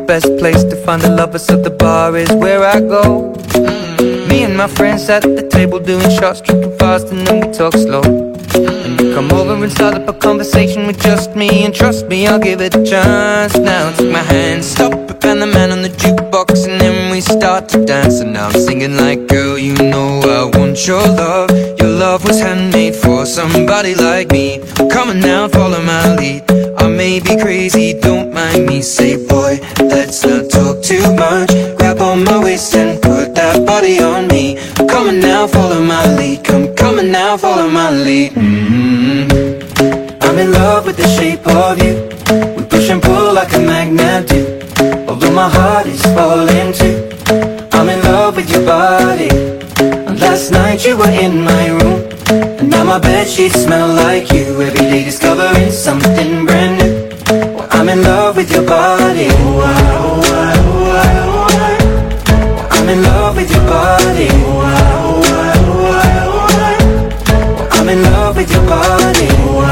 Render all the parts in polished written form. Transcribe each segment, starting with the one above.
best place to find the lovers, so the bar is where I go. Me and my friends sat at the table doing shots, drinking fast, and then we talk slow. And you come over and start up a conversation with just me, and trust me, I'll give it a chance. Now take my hand, stop it, and the man on the jukebox, and then we start to dance. And now I'm singing like, girl, you know I want your love. Your love was handmade for somebody like me. Come on now, follow my lead. I may be crazy, don't mind me. Say, boy, let's not talk too much. Grab on my waist and put that body on me. Come on now, follow my lead. Come on now, follow my lead. I'm in love with the shape of you. We push and pull like a magnet do. Although my heart is falling too. I'm in love with your body. And last night you were in my room, and now my bedsheets smell like you. Every day discovering something brand new. Well, I'm in love with your body. I'm in love with your body. I'm in love with your body.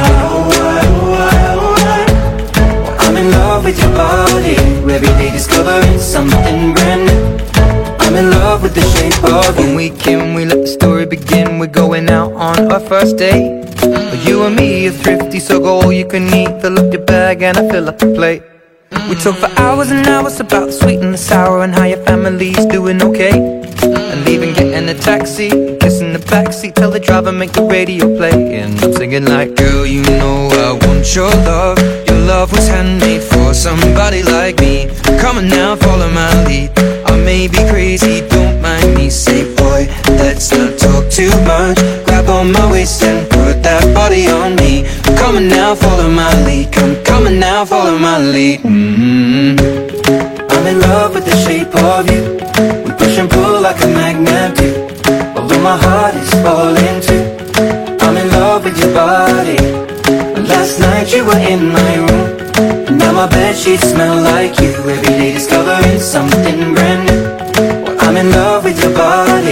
I'm in love with your body. Every day discovering something brand new. I'm in love with the shape of you. When we came, we let the story begin. We're going out on our first date. You and me are thrifty, so go all you can eat. Fill up your bag and I fill up the plate. We talk for hours and hours about the sweet and the sour, and how your family's doing okay. And leaving, getting a taxi, kissing the backseat, tell the driver make the radio play. And I'm singing like, girl, you know I want your love. Your love was handmade for somebody like me. Come on now, follow my lead. I may be crazy, don't mind me. Say, boy, let's not talk too much. Grab on my waist and put that body on me. Come on now, follow my lead. Come on now, follow my lead. I'm in love with the shape of you. We push and pull like a magnet do. Although my heart is falling too. I'm in love with your body. Last night you were in my room, and now my bedsheets smell like you. Every day discovering something brand new. Well, I'm in love with your body.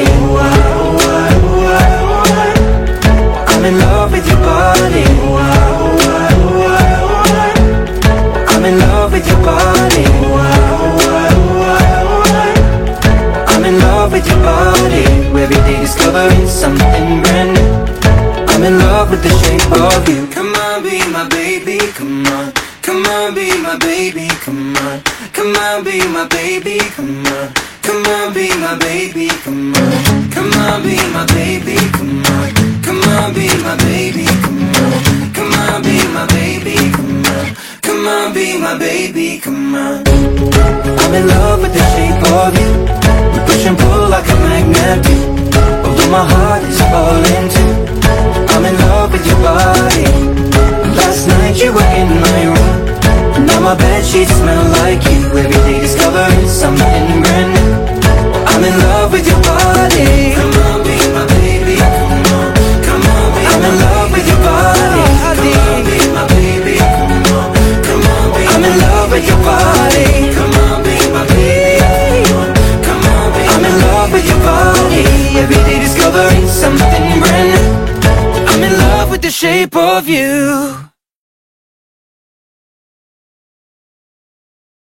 I'm in love with your body. I'm in love with your body. I'm in love with your body. Every day discovering something brand new. I'm in love with the shape of you. Come on, be my baby, come on. Come on, be my baby, come on. Come on, be my baby, come on. Come on, be my baby, come on. Come on, be my baby, come on. Come on, be my baby, come on. Come on, be my baby, come on. Come on, be my baby, come on. I'm in love with the shape of you. We push and pull like a magnet do. Although my heart is falling too. I'm in love with your body. Last night you were in my room, and now my bedsheets smell like you. Every day discovering something brand new. I'm in love with your body. Come on, be my baby. Come on, come on, be I'm in love with your body. Come on, be my baby. Come on, come on, be I'm in love with your body. Come on, be my baby. Come on, be I'm in love with your body. Every day discovering something brand new. I'm in love with the shape of you.